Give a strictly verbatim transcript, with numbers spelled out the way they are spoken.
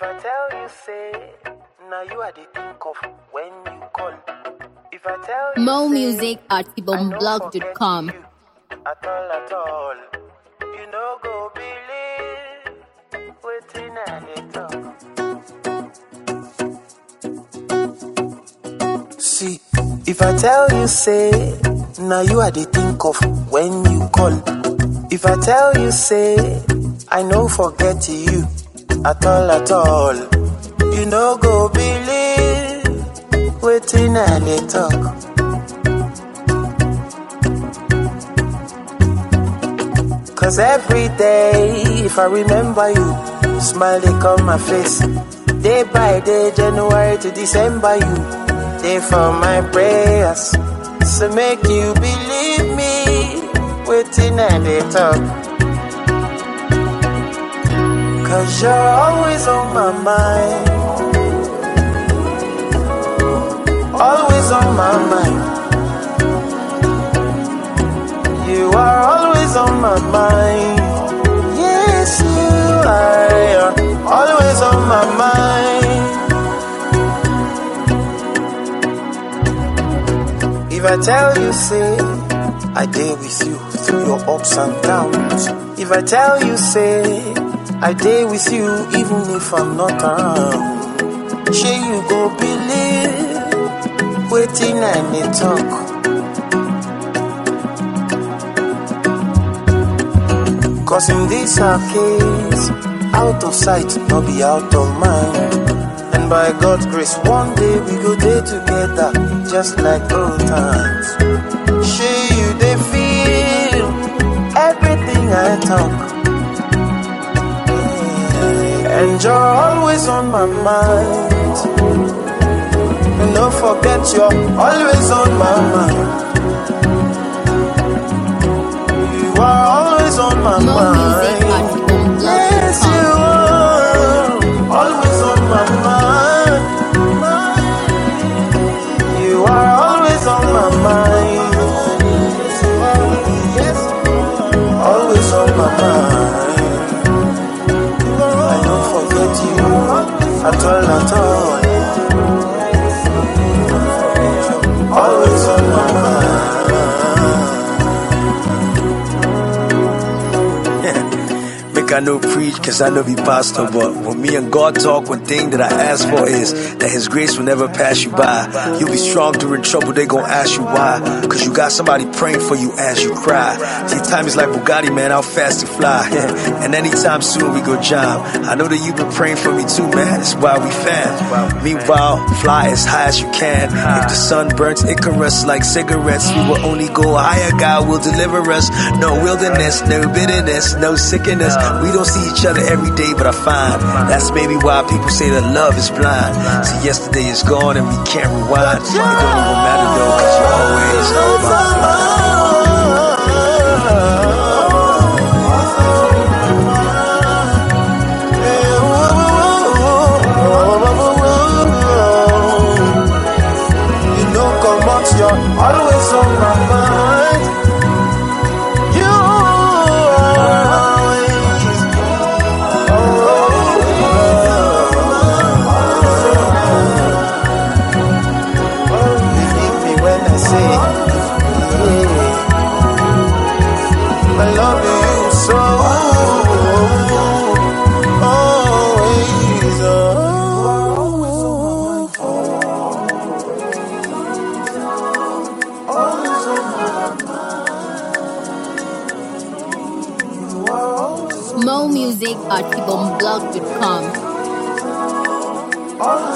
If I tell you, say, now you are the think of when you call. If I tell you, Mo say, music at I ibomblog dot com. you at all, at all. You know, go believe waiting and they talk. See, if I tell you, say, now you are the think of when you call. If I tell you, say, I know forget you at all, at all. You know, go believe waiting and they talk. Cause every day, if I remember you, smile they come my face. Day by day, January to December, you day for my prayers. So make you believe me, waiting and they talk. Cause you're always on my mind, always on my mind. You are always on my mind. Yes, you are always on my mind. If I tell you, say, I deal with you through your ups and downs. If I tell you, say, I deal with you even if I'm not around. Sure you go believe, waiting and they talk. Cause in this our case, out of sight, not be out of mind. And by God's grace, one day we go there together, just like old times. Sure you they feel everything I talk. And you're always on my mind. And don't forget you're always on my mind. You are always on my Mo mind. music at ibomblog dot com. Yes, you are always on my mind. You are always on my mind. Yes, always on my mind. I don't forget you at all, at all. Always on my mind. I know preach cause I know be pastor, but when me and God talk, one thing that I ask for is that his grace will never pass you by. You'll be strong during trouble, they gon' ask you why. Cause you got somebody praying for you as you cry. See, time is like Bugatti, man, how fast to fly. And anytime soon we go jam. I know that you've been praying for me too, man, that's why we fan. Meanwhile, fly as high as you can. If the sun burns Icarus like cigarettes, we will only go higher, God will deliver us. No wilderness, no bitterness, no sickness. We don't see each other every day, but I find that's maybe why people say that love is blind. See, yesterday is gone and we can't rewind. It don't even matter though, cause you're always on my mind. You know, come on, you're always on my mind. You I love you so always, Mo music at ibomblog dot com. always.